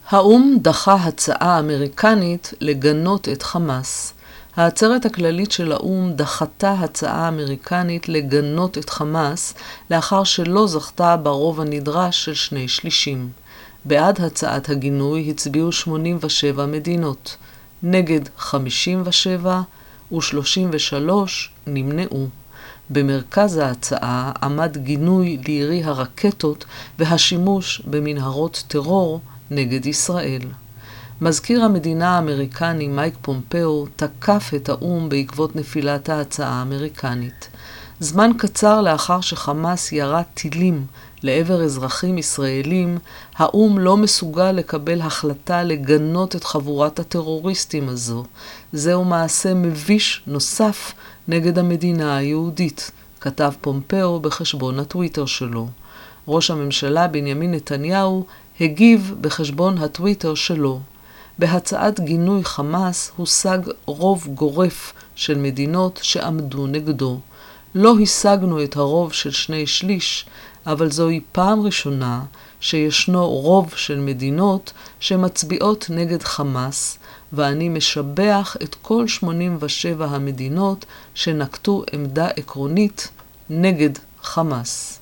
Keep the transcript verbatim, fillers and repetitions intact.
האו"ם דחה הצעה אמריקנית לגנות את חמאס. העצרת הכללית של האו"ם דחתה הצעה אמריקנית לגנות את חמאס לאחר שלא זכתה ברוב הנדרש של שני שלישים. בעד הצעת הגינוי הצביעו שמונים ושבע מדינות, נגד חמישים ושבע ו-שלושים ושלוש נמנעו. במרכז ההצעה עמד גינוי לירי הרקטות והשימוש במנהרות טרור נגד ישראל. מזכיר המדינה האמריקני מייק פומפאו תקף את האו"ם בעקבות נפילת ההצעה האמריקנית. זמן קצר לאחר שחמאס ירה טילים לעבר אזרחים ישראלים, האו"ם לא מסוגל לקבל החלטה לגנות את חבורת הטרוריסטים הזו. זהו מעשה מביש נוסף נגד המדינה היהודית, כתב פומפאו בחשבון הטוויטר שלו. ראש הממשלה בנימין נתניהו הגיב בחשבון הטוויטר שלו. בהצעת גינוי חמאס הושג רוב גורף של מדינות שעמדו נגדו. לא השגנו את הרוב של שני שליש, אבל זוהי פעם ראשונה שישנו רוב של מדינות שמצביעות נגד חמאס, ואני משבח את כל שמונים ושבע המדינות שנקטו עמדה עקרונית נגד חמאס.